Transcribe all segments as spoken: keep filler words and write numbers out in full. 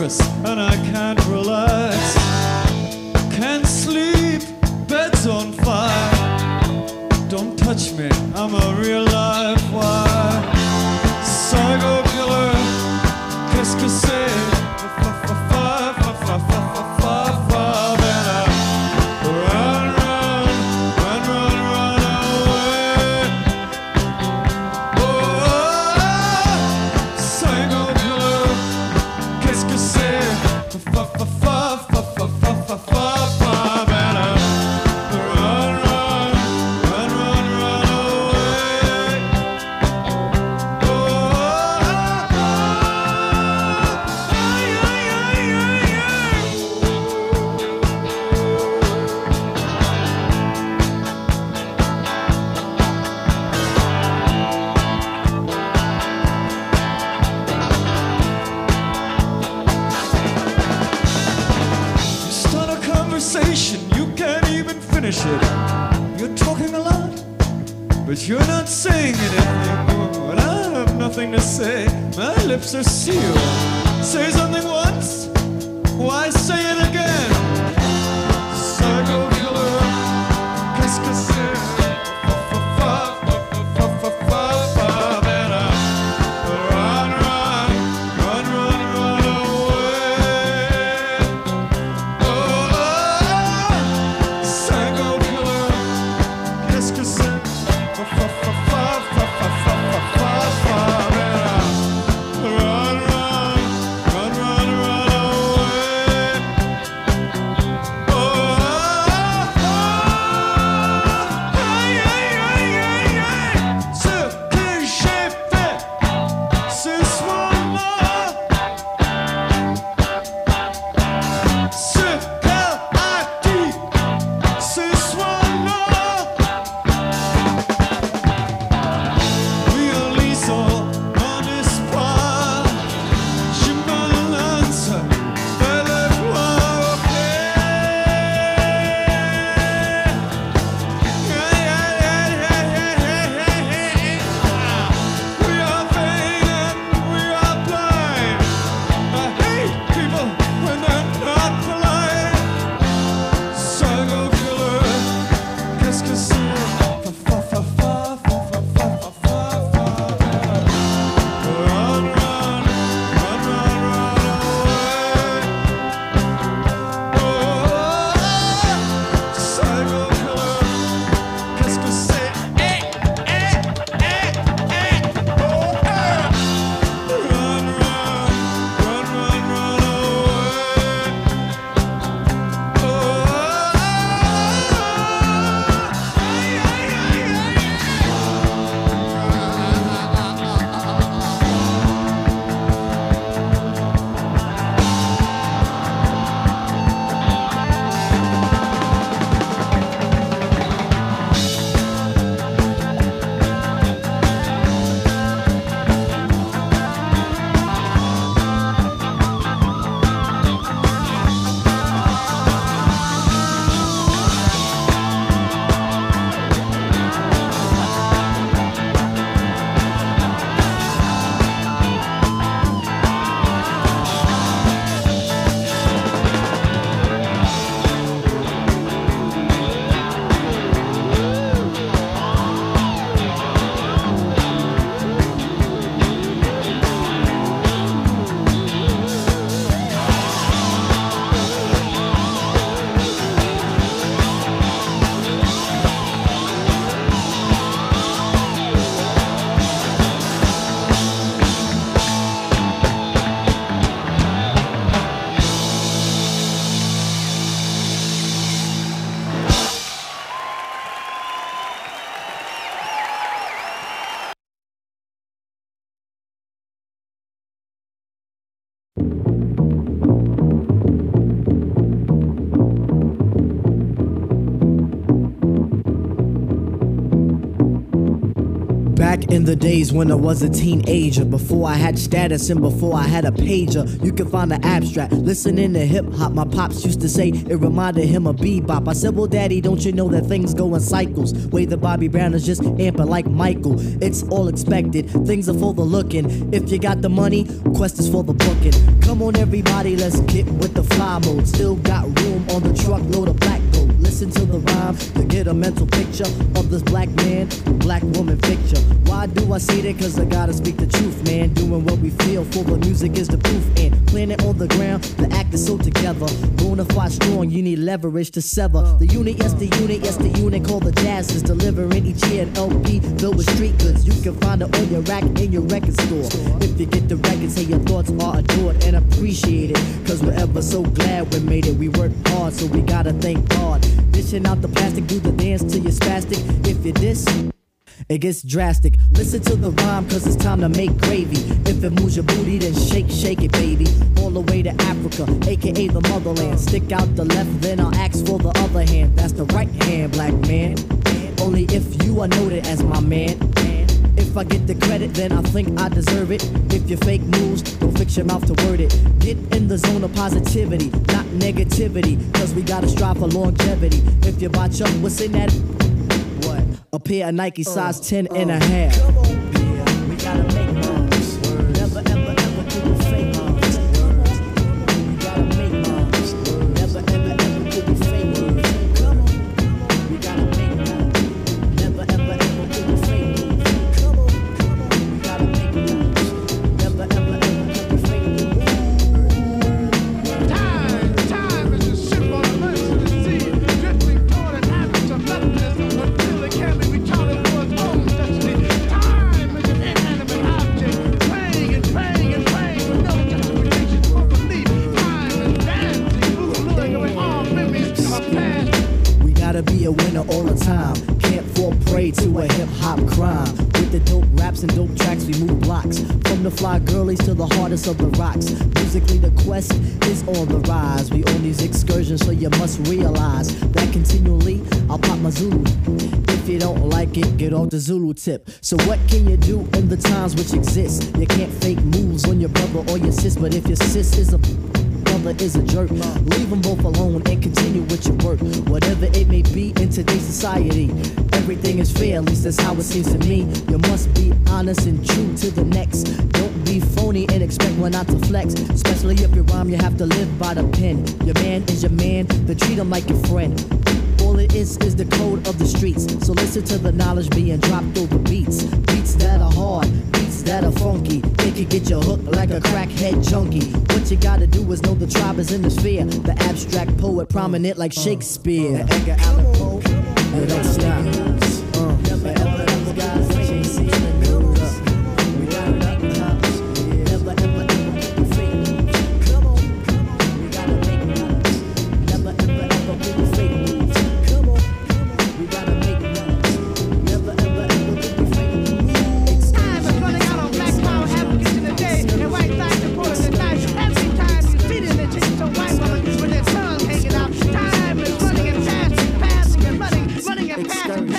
nervous and I can't relax. Can't sleep, bed's on fire. Don't touch me, I'm a real live wire. Psycho killer, qu'est-ce que c'est? You can't even finish it. You're talking a lot, but you're not saying anything. When I have nothing to say, my lips are sealed. Say something once, why say it again? Psycho killer, qu'est-ce que c'est? Run, run, Back in the days when I was a teenager, before I had status and before I had a pager, you can find the abstract. Listening to hip hop, my pops used to say it reminded him of bebop. I said, well, daddy, don't you know that things go in cycles? Way that Bobby Brown is just amping like Michael. It's all expected, things are for the looking. If you got the money, quest is for the booking. Come on, everybody, let's get with the fly mode. Still got room on the truckload of black gold. Listen to the rhyme to get a mental picture of this black man, black woman picture. Why do I say that? Cause I gotta speak the truth, man. Doing what we feel for the music is the proof. And planning on the ground, the act is so together. Bonafide strong, you need leverage to sever. The unit, yes, the unit, yes, the unit called the Jazz is delivering each year an L P filled with street goods. You can find it on your rack in your record store. If you get the record, say your thoughts are adored and appreciated. Cause we're ever so glad we made it. We worked hard, so we gotta thank God. Dishing out the plastic, do the dance till you're spastic. If you diss, it gets drastic. Listen to the rhyme, cause it's time to make gravy. If it moves your booty, then shake, shake it, baby. All the way to Africa, aka the motherland. Stick out the left, then I'll ask for the other hand. That's the right hand, black man. Only if you are noted as my man. If I get the credit, then I think I deserve it. If you fake moves, don't fix your mouth to word it. Get in the zone of positivity, not negativity. Cause we gotta strive for longevity. If you botch up, what's in that? What? A pair of Nike size uh, ten uh, and a half. Come on, yeah, we gotta make moves. Never, ever, ever do the fake moves. We gotta make moves. Never, ever, ever do the fake moves. Come on, we gotta make moves. Never, ever, ever do the fake moves. Come on, we gotta make moves. Never, ever, ever do the fake moves. Time, time is a ship on a merciless sea, drifting toward an abyss of nothingness until it can be retarded for its own destiny. Time is an inanimate object, praying and praying and praying with no justification for belief. Time is dancing, luring away all memories of past. We gotta be a winner all the time. Can't fall prey to a hip-hop crime. With the dope raps and dope tracks, we move blocks. From the fly girlies to the hardest of the rocks. Musically, the quest is on the rise. We on these excursions, so you must realize that continually, I'll pop my Zulu. If you don't like it, get off the Zulu tip. So what can you do in the times which exist? You can't fake moves on your brother or your sis, but if your sis is a brother is a jerk, leave them both alone and continue with your work. Whatever it may be in today's society, everything is fair, at least that's how it seems to me. You must be honest and true to the next. Don't be phony and expect one not to flex. Especially if you rhyme, you have to live by the pen. Your man is your man, then treat him like your friend. All it is is the code of the streets. So listen to the knowledge being dropped over beats. Beats that are hard, beats that are funky. It could get you hooked like a crackhead junkie. What you gotta do is know the tribe is in the sphere. The abstract poet prominent like Shakespeare. Uh, Edgar Allan Poe, and don't stop. Uh, never ever those guys chasing the news. We gotta make moves. Never ever ever do the fake moves. Come on, we gotta make moves. Never ever ever do the fake moves. Come on, we gotta make moves. Never ever ever do the fake moves. Time is running out on black power advocates in the day, and white lights are pulling the knife. Every time you see them, they change so white woman with their tongue hanging out. Time is running and passing, passing and running, running and passing.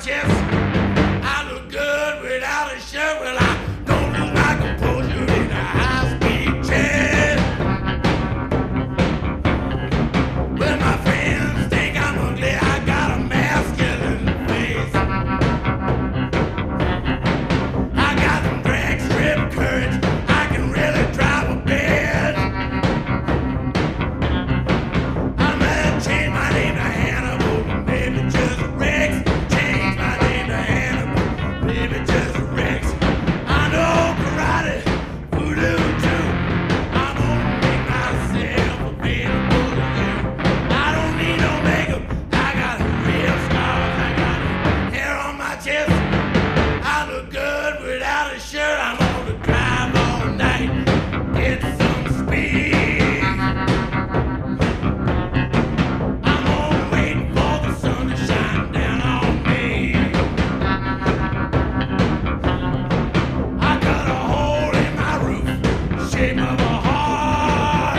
chest. I look good without a shirt. Well, I don't lose my composure in a high-speed chase. Well, my friends think I'm ugly. I got a masculine face. I got some drag strip courage. I can really drive a bed. I'm gonna change my name to Hannibal, maybe just Rex. Change my name to Hannibal, maybe just Rex. I know karate, voodoo too. I'm gonna make myself available to you. I don't need no makeup. I got real scars. I got hair on my chest. I look good without a shirt. I'm gonna drive all night, get some speed. I'm gonna wait for the sun to shine down on me. I got a hole in my roof, shape of a heart.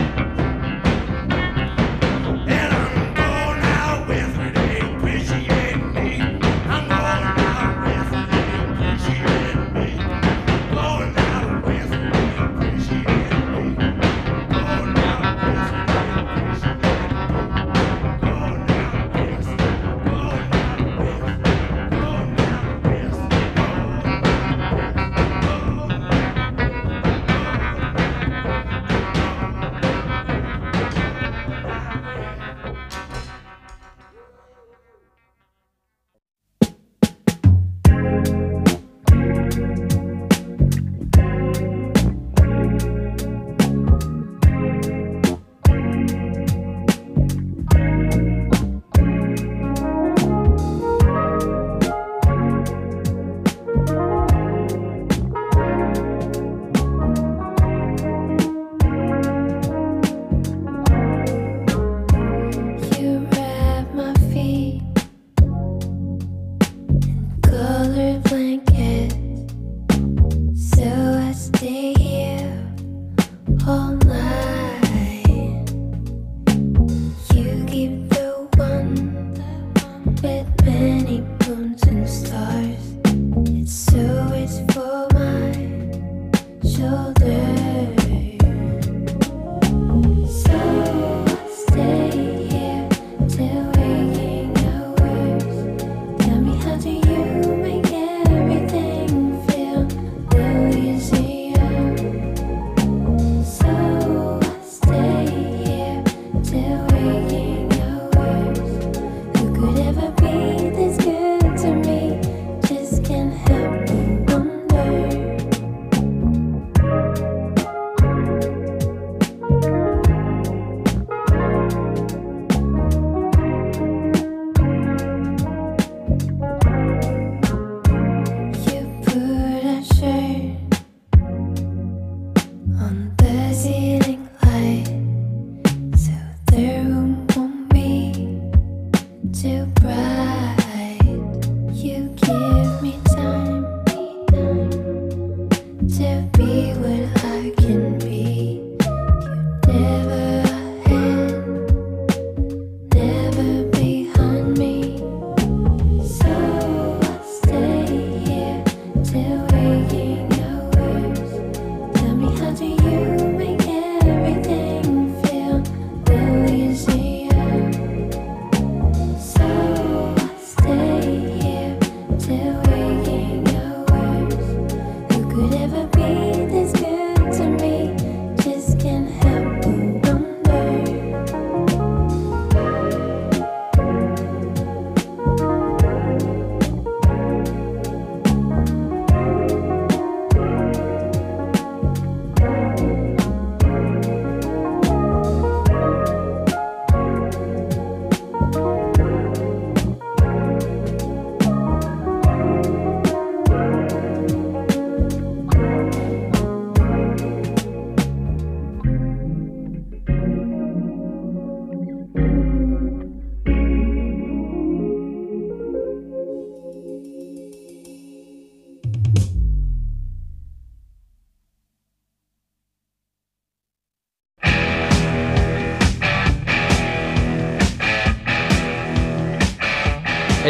And I'm going out west where they appreciate me. I'm going out west where they appreciate me. Going out west where they appreciate me. Going out west where they appreciate me. Going out west, going out west, going out west, You wrap my feet in colored blankets, so I stay here all night. You keep the one with many moons and stars. It's so it's for my shoulder. So I stay here till waking hours. Tell me, how do you make everything feel easier? So I stay here till waking hours. Who could ever be this good to me? Just can't help but wonder. You put a shirt on the ceiling light, so the room won't be too bright. You give me time to be what I can be. You never ahead, never behind me. So I stay here till waking hours. Tell me, how do you make everything feel easier? So I stay here till waking hours. Who could ever be this good?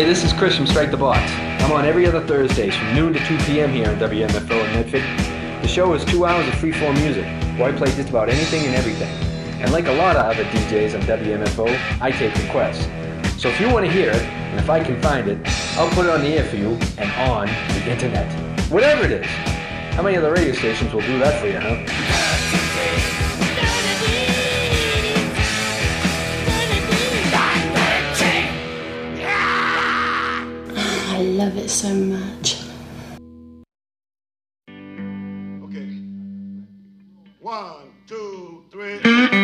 this is Chris from Strike the Box. I'm on every other Thursdays from noon to two p.m. here on W M F O in Medford. The show is two hours of free-form music, where I play just about anything and everything. And like a lot of other D Js on W M F O, I take requests. So if you want to hear it, and if I can find it, I'll put it on the air for you and on the internet. Whatever it is. How many other radio stations will do that for you, huh? I love it so much. Okay. One, two, three.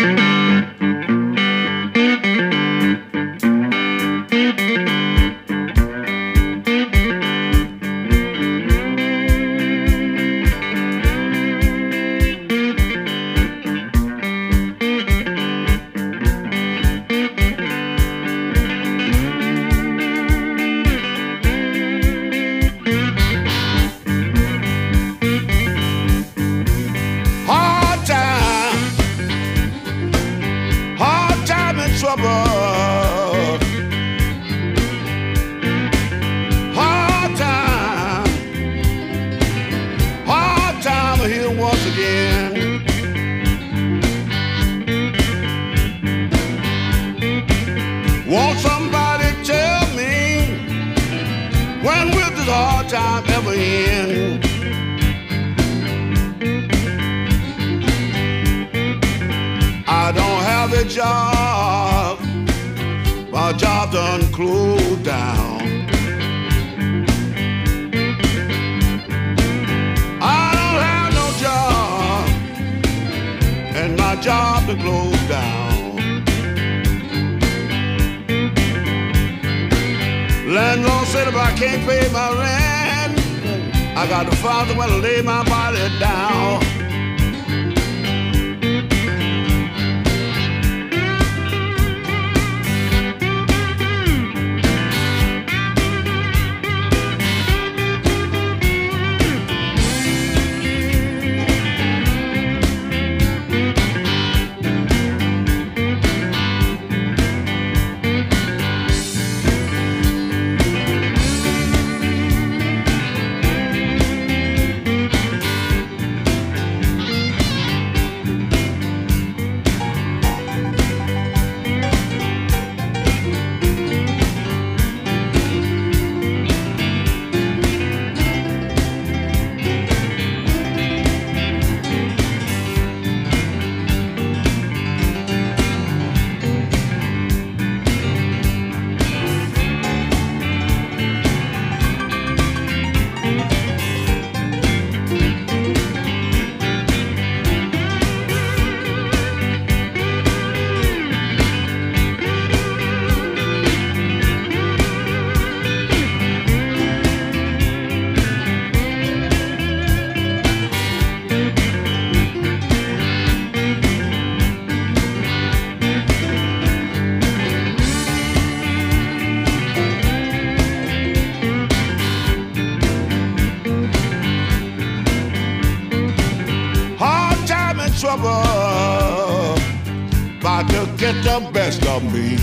About to get the best of me.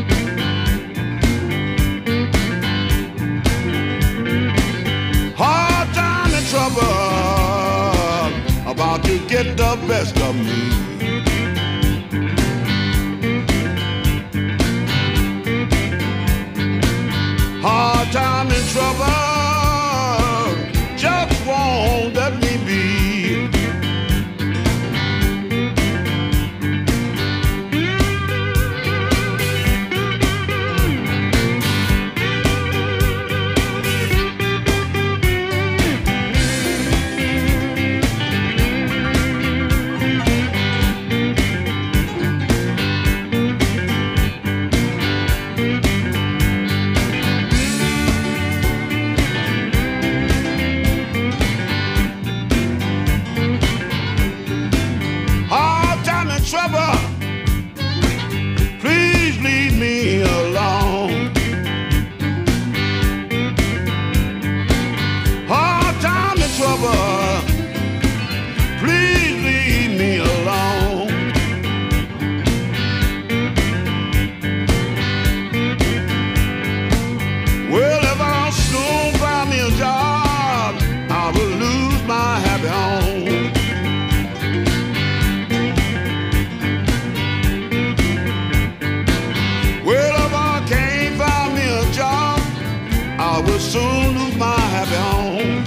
Hard time and trouble about to get the best of me. Hard time and trouble just won't let me be. my happy home.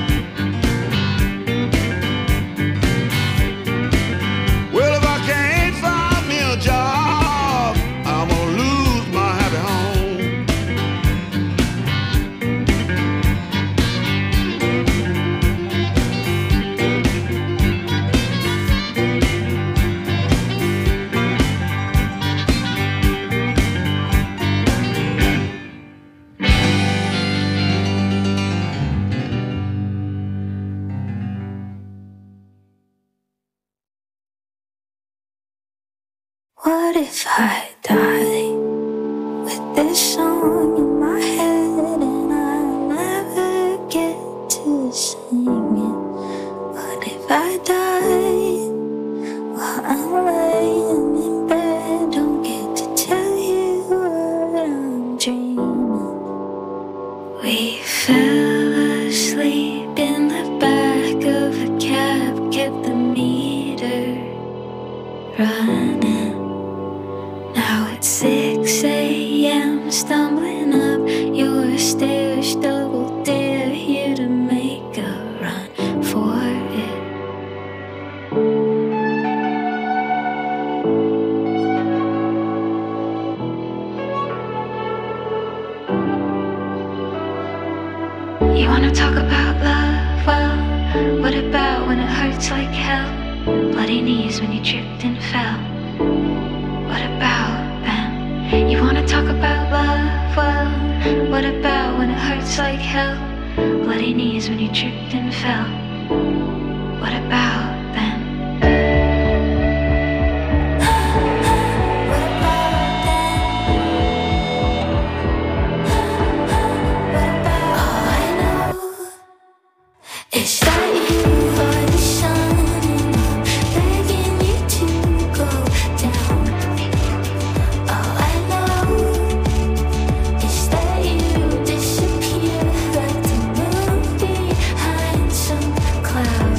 Well, if I can't find me a job, I'm gonna lose my happy home. What if I die with this song in my head and I never get to sing it? What if I die while I'm laying in bed? Don't get to tell you what I'm dreaming. We fell asleep in the back of a cab, kept the meter running. Now it's six a.m. stumbling up your stairs, double dare you to make a run for it. You wanna talk about love? Well, what about when it hurts like hell? Bloody knees when you tripped and fell. What about them? You wanna talk about love? Well, what about when it hurts like hell? Bloody knees when you tripped and fell. What about them? What about them? What about all I know is that you are the sun and I'm begging you to go down. All I know is that you disappear like the moon behind some cloud.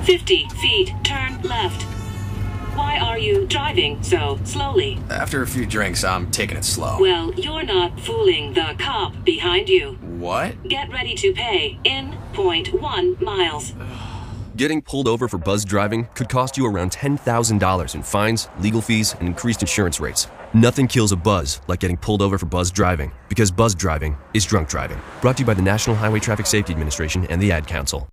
fifty feet, turn left. Why are you driving so slowly? After a few drinks, I'm taking it slow. Well, you're not fooling the cop behind you. What? Get ready to pay in point one miles. Getting pulled over for buzz driving could cost you around ten thousand dollars in fines, legal fees, and increased insurance rates. Nothing kills a buzz like getting pulled over for buzz driving, because buzz driving is drunk driving. Brought to you by the National Highway Traffic Safety Administration and the Ad Council.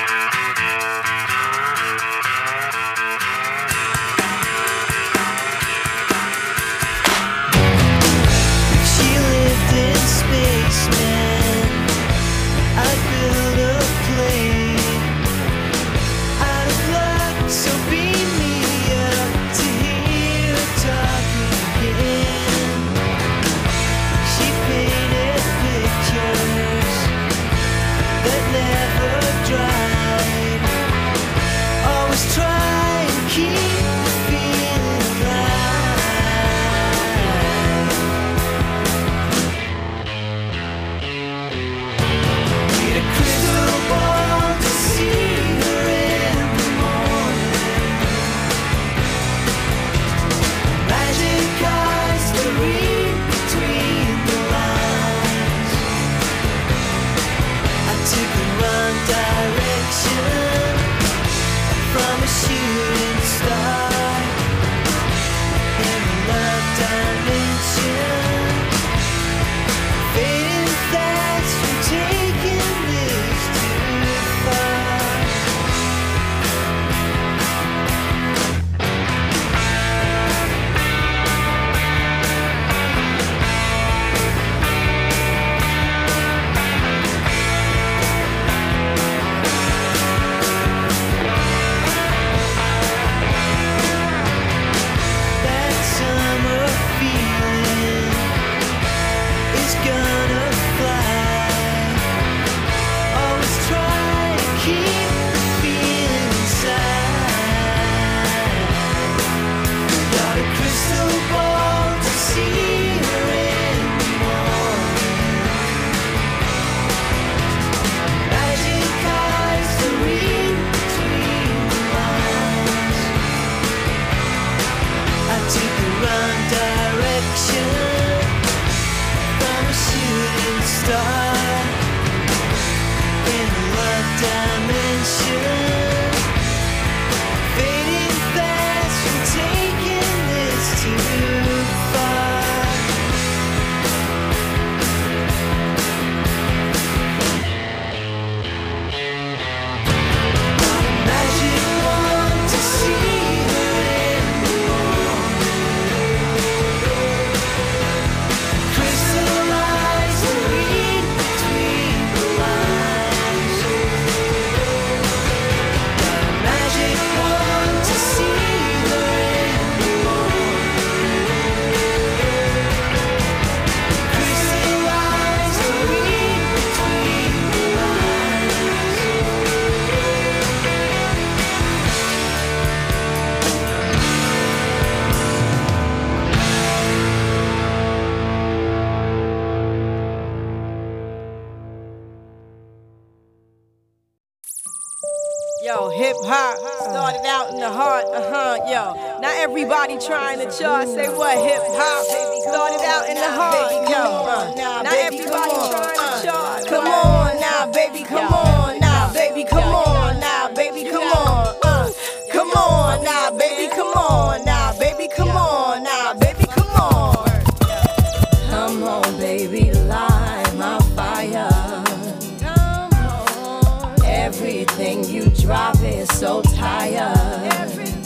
Yo, hip hop started out in the heart, uh huh, yo. Now everybody trying to chart, say what? Hip hop started out in the heart, yo. Uh, now everybody trying to chart. Come on now, baby, come on now, baby, come on now, baby, come on. Uh, come on now, baby, come on now, baby, come on now, baby, come on. Come on, baby, light my fire. Everything you drop is so tired.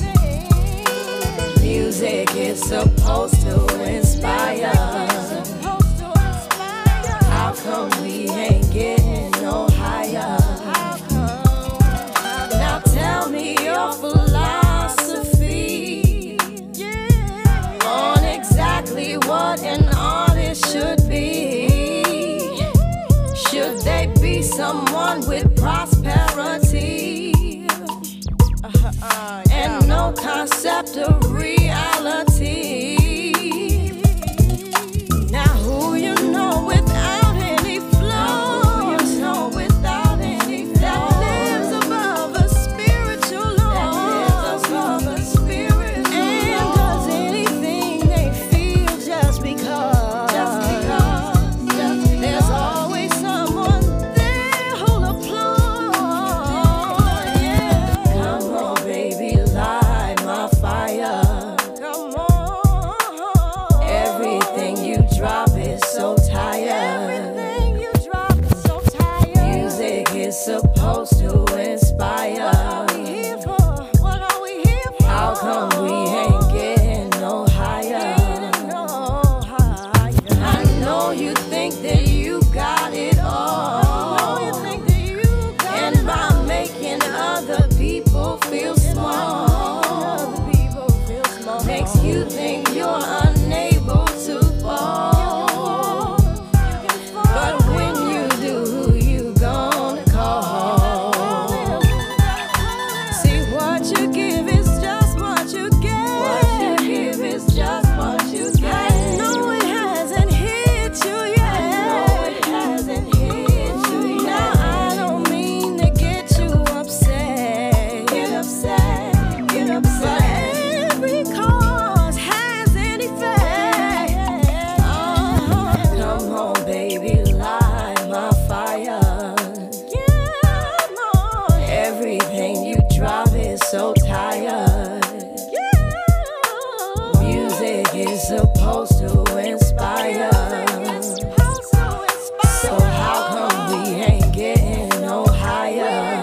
Music is supposed to inspire. How come we ain't getting no higher? Now tell me your philosophy on exactly what an artist should be. Should they be someone with prosperity and no concept of reality? Now who you know without any flow, who you know without any flow, that lives above a spiritual getting no higher.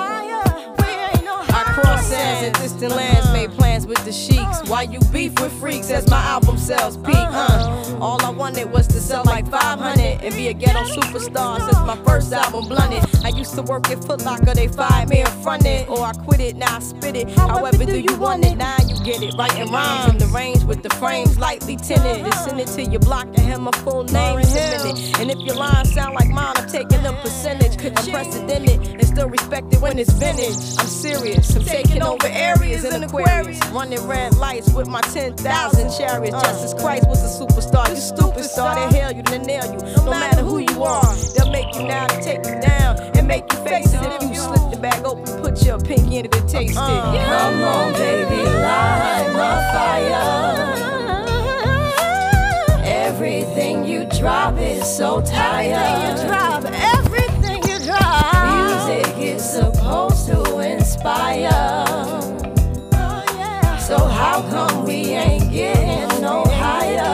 I cross sands and distant lands, made plans with the sheiks. Why you beef with freaks as my album sells peak, huh? All I wanted was to sell like five hundred and be a ghetto superstar since my first album blunted. I used to work at Foot Locker, they fired me in front it. Or I quit it, now I spit it. However do you want it? Now you get it, writing rhymes in the range with the frames lightly tinted. And send it to your block and have my full name submitted. And if your lines sound like mine, I'm taking a percentage. Unprecedented and still respected when it's vintage. I'm serious, I'm taking over areas in Aquarius. Running red lights with my ten thousand chariots. Jesus Christ was a superstar, you stupid star. They hail you, they nail you, no matter who you are. They'll make you now to take you down and make you face it. If you slip the bag open, put your pinky in it and taste it. Come on, baby, light my fire. Everything you drop is so tired. Everything you drop. Music is supposed to inspire. So how come we ain't getting no higher?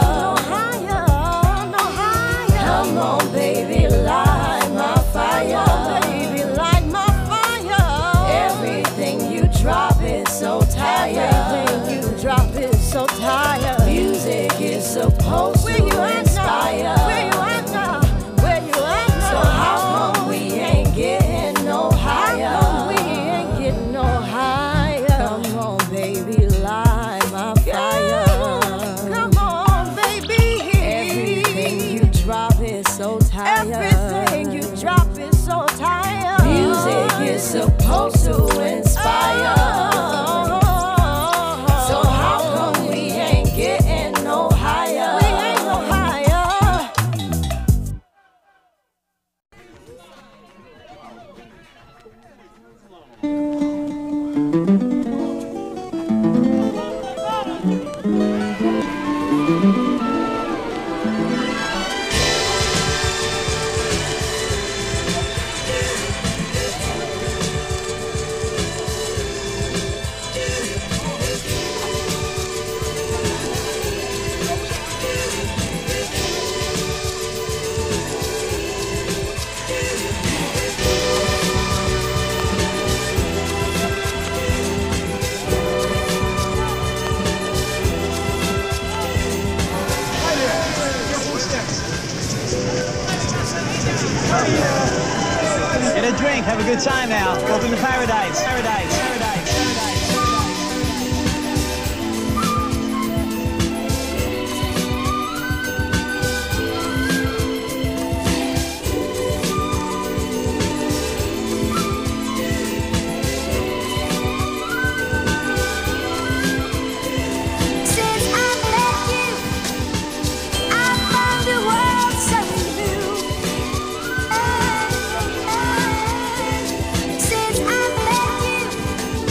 Come on, baby, light my fire. Baby, light my fire. Everything you drop is so tired. Everything you drop is so tired. Music is supposed to inspire. Where you at now? Where you at now? So how come we ain't getting no higher? We ain't getting no higher. Come on, baby, light my fire. Come on, baby. Everything you drop is so tired. Everything you drop is so tired. Music is supposed to inspire. So how come we ain't getting no higher? We ain't no higher. Get a drink, have a good time now. Welcome to paradise, paradise, paradise, paradise. Since I met you,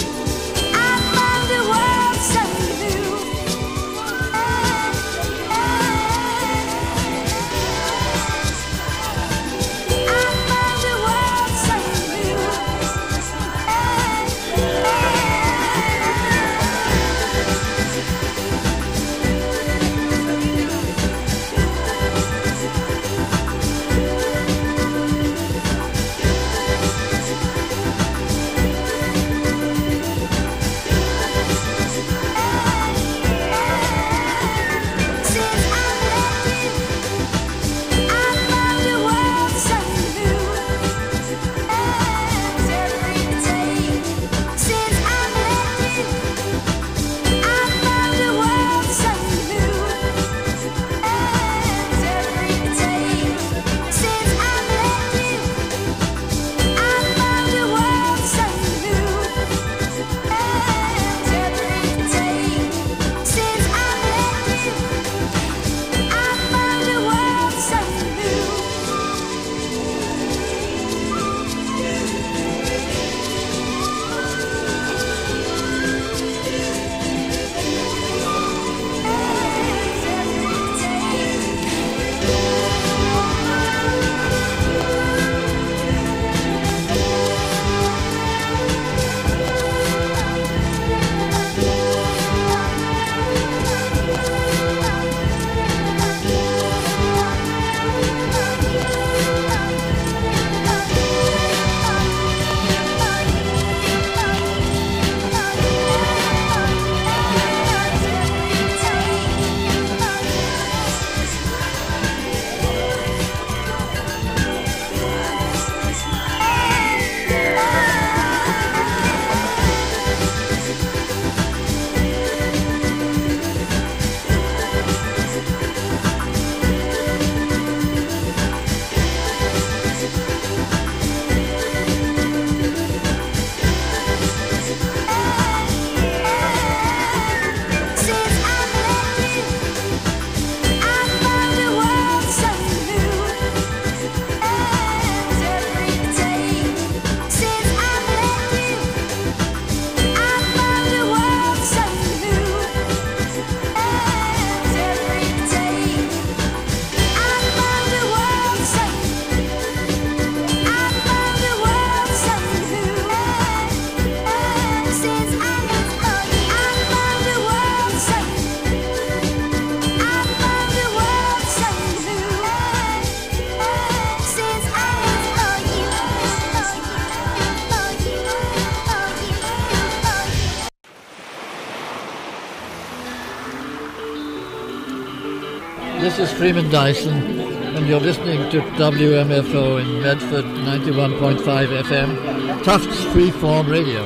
This is Freeman Dyson, and you're listening to W M F O in Medford, ninety-one point five F M, Tufts Freeform Radio.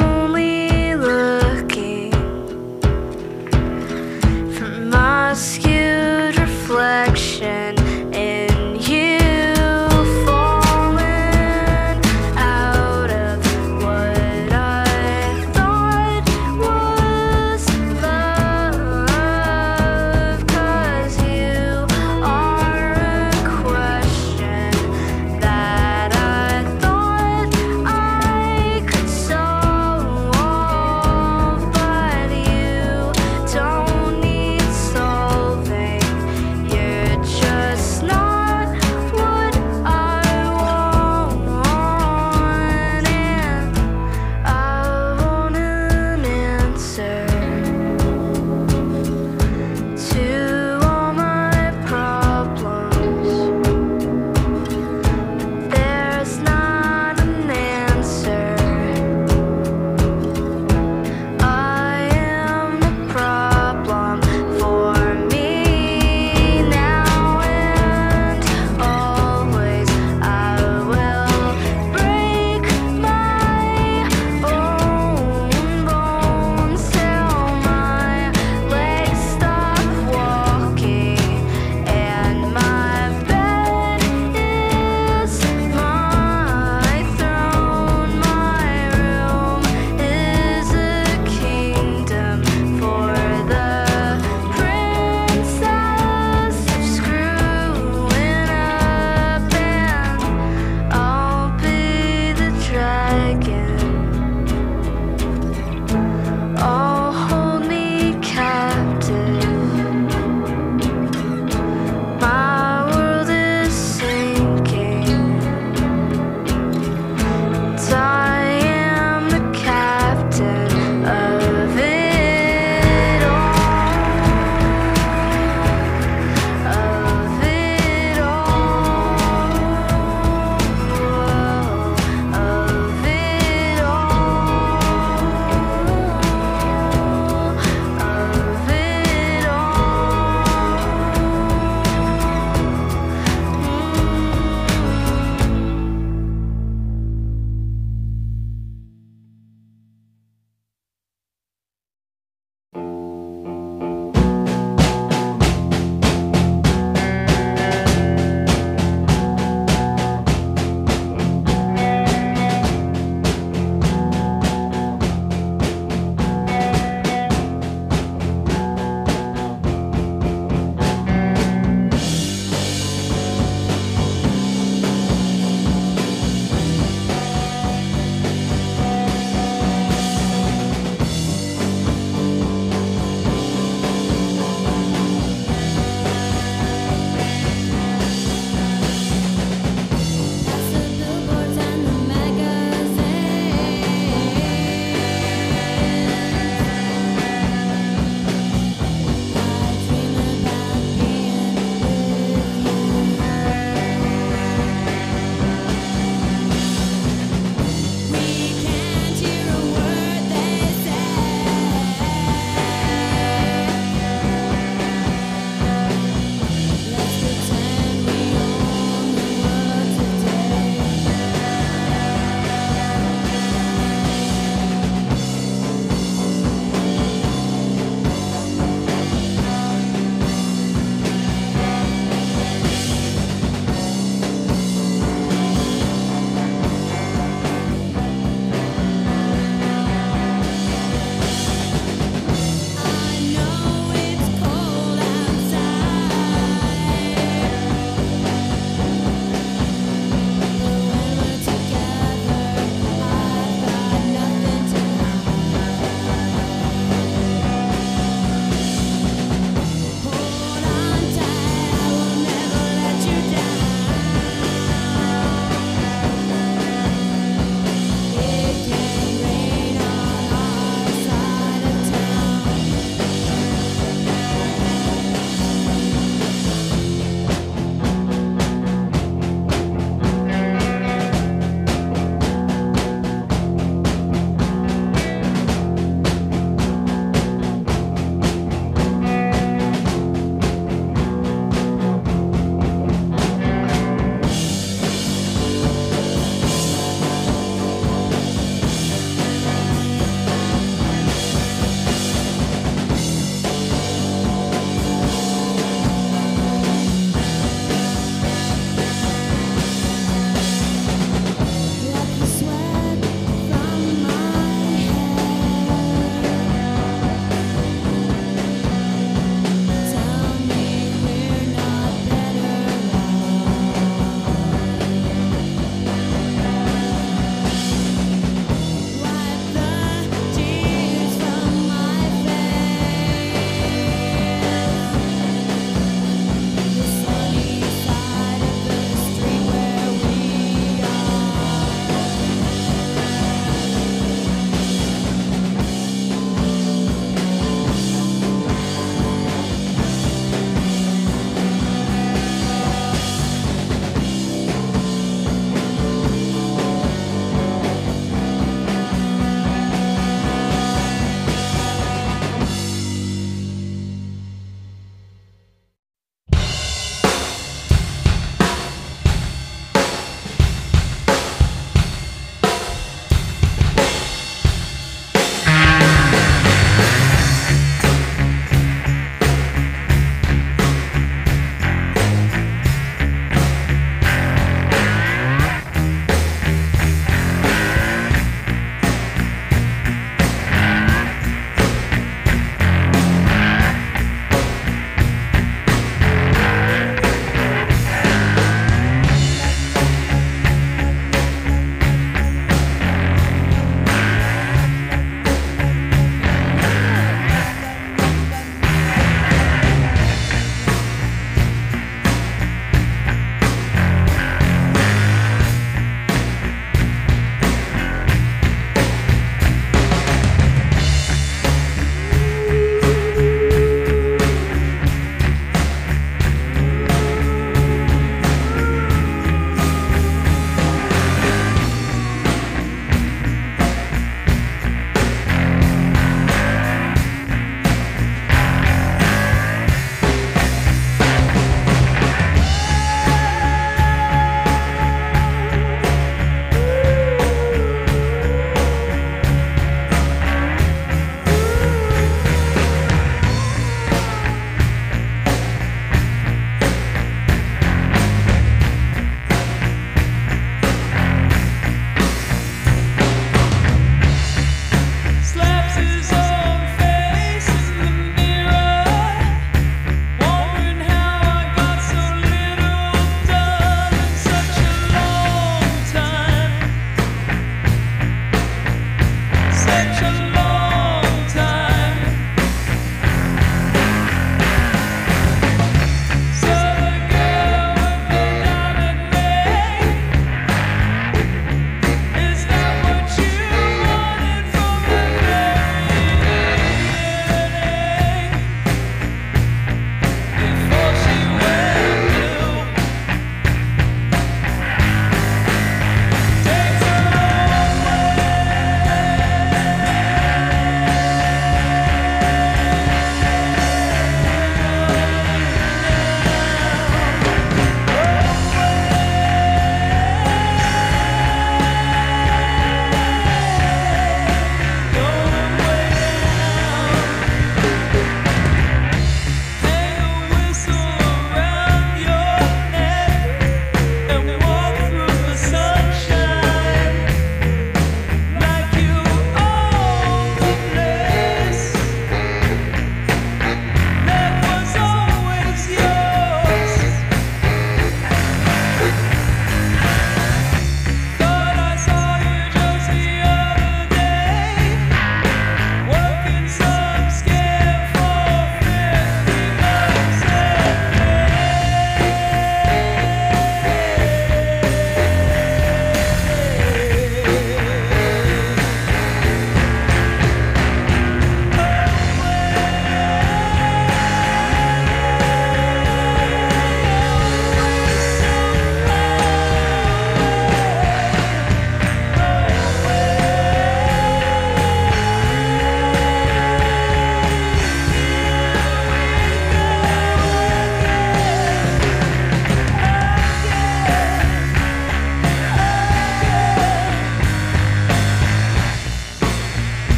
Ask you